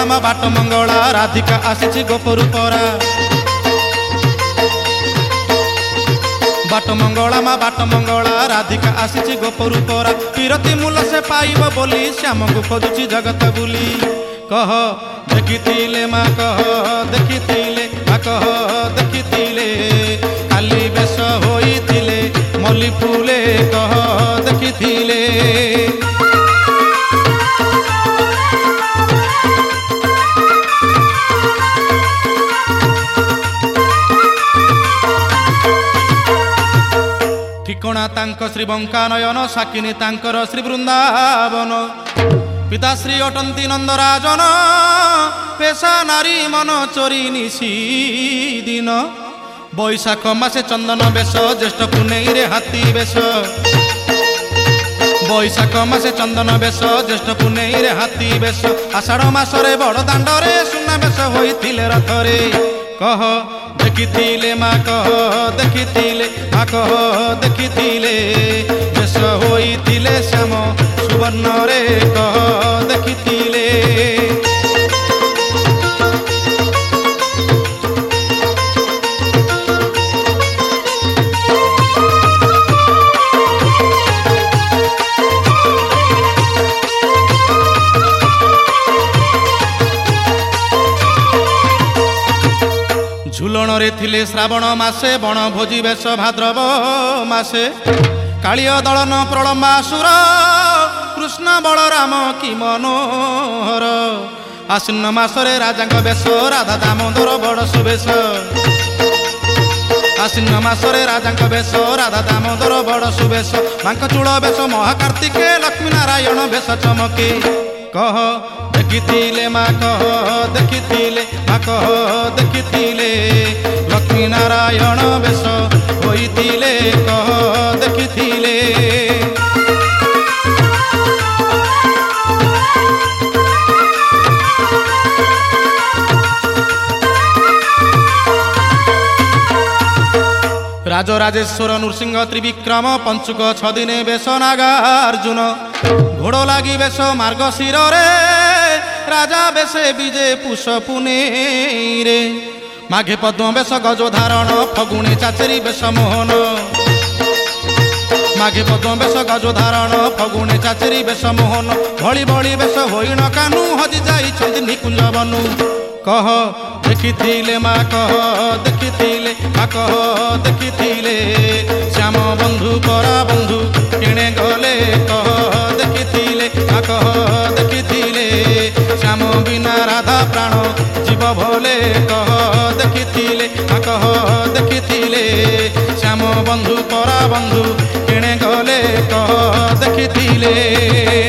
ମା ବାଟ ମଙ୍ଗଳା ରାଧିକା ଆସିଛି ଗୋପରୁ ପରା। ବାଟ ମଙ୍ଗଳା ମା ବାଟ ମଙ୍ଗଳା ରାଧିକା ଆସିଛି ଗୋପରୁ ପରା। ବିରତି ମୂଲ ସେ ପାଇବ ବୋଲି ଶ୍ୟାମକୁ ଖୋଜୁଛି ଜଗତ ବୁଲି। କହ ଦେଖିଥିଲେ ମା କହ ଦେଖିଥିଲେ ମା କହ ଦେଖିଥିଲେ କାଲି ବେଶ ହୋଇଥିଲେ ମଲ୍ଲି ଫୁଲେ କହ ଦେଖିଥିଲେ। ଠିକଣା ତାଙ୍କ ଶ୍ରୀ ବଙ୍କାନୟନ ସାକିନି ତାଙ୍କର ଶ୍ରୀ ବୃନ୍ଦାବନ। ପିତାଶ୍ରୀ ଅଟନ୍ତି ନନ୍ଦରାଜନ ପେଶା ନାରୀ ମନ ଚୋରି ନିଶି ଦିନ। ବୈଶାଖ ମାସେ ଚନ୍ଦନ ବେଶ ଜ୍ୟେଷ୍ଠ ପୁନେଇରେ ହାତୀ ବେଶ। ବୈଶାଖ ମାସେ ଚନ୍ଦନ ବେଶ ଜ୍ୟେଷ୍ଠ ପୁନେଇରେ ହାତୀ ବେଶ। ଆଷାଢ଼ ମାସରେ ବଡ଼ ଦାଣ୍ଡରେ ସୁନା ବେଶ ହୋଇଥିଲେ ରଥରେ। କହ ଦେଖିଥିଲେ ମା କହ ଦେଖିଥିଲେ ମା କହ ଦେଖିଥିଲେ ବେଶ ହୋଇଥିଲେ ଶ୍ୟାମ ସୁବର୍ଣ୍ଣରେ କହ ଦେଖିଥିଲେ। ଝୁଲଣରେ ଥିଲେ ଶ୍ରାବଣ ମାସେ ବଣ ଭୋଜି ବେଶ ଭାଦ୍ରବ ମାସେ। କାଳିୟ ଦଳନ ପ୍ରଳମ୍ବାସୁର କୃଷ୍ଣ ବଳରାମ କି ମନୋହର। ଆଶ୍ୱିନ ମାସରେ ରାଜାଙ୍କ ବେଶ ରାଧା ଦାମୋଦର ବଡ଼ ସୁବେଶ। ଆଶ୍ୱିନ ମାସରେ ରାଜାଙ୍କ ବେଶ ରାଧା ଦାମୋଦର ବଡ଼ ସୁବେଶ। ମାଙ୍କ ଚୂଳ ବେଶ ମହାକାର୍ତ୍ତିକେ ଲକ୍ଷ୍ମୀ ନାରାୟଣ ବେଶ ଚମକେ। କହ ଦେଖିଥିଲେ ମା କହ ଦେଖିଥିଲେ ମା କହ ଦେଖିଥିଲେ ଲକ୍ଷ୍ମୀ ନାରାୟଣ ବେଶ ହୋଇଥିଲେ କହ ଦେଖିଥିଲେ। ରାଜରାଜେଶ୍ୱର ନୃସିଂହ ତ୍ରିବିକ୍ରମ ପଞ୍ଚୁକ ଛଦିନେ ବେଶ ନାଗାର୍ଜୁନ। ଘୋଡ଼ ଲାଗି ବେଶ ମାର୍ଗଶିରରେ ରାଜା ବେଶେ ବିଜେ ପୁଷ ପୁନେଇରେ। ମାଘେ ପଦ୍ମ ବେଶ ଗଜ ଧାରଣ ଫଗୁଣୀ ଚାଚେରୀ ବେଶ ମୋହନ। ମାଘେ ପଦ୍ମ ବେଶ ଗଜ ଧାରଣ ଫଗୁଣୀ ଚାଚେରୀ ବେଶ ମୋହନ। ଭଳି ଭଳି ବେଶ ହୋଇଣ କାନୁ ହଜି ଯାଇଛନ୍ତି ନିକୁଞ୍ଜ ବନୁ। କହ ଦେଖିଥିଲେ ମା କହ ଦେଖିଥିଲେ ମା କହ ଦେଖିଥିଲେ ଶ୍ୟାମ ବନ୍ଧୁ ପରା ବନ୍ଧୁ କିଣେ ଗଲେ କହ ଦେଖିଥିଲେ ମା କହ ଦେଖିଥିଲେ ଶ୍ୟାମ ବିନା ରାଧା ପ୍ରାଣ ଜୀବ ଭୋଲେ କହ ଦେଖିଥିଲେ ମା କହ ଦେଖିଥିଲେ ଶ୍ୟାମ ବନ୍ଧୁ ପରା ବନ୍ଧୁ କିଣେ ଗଲେ କହ ଦେଖିଥିଲେ।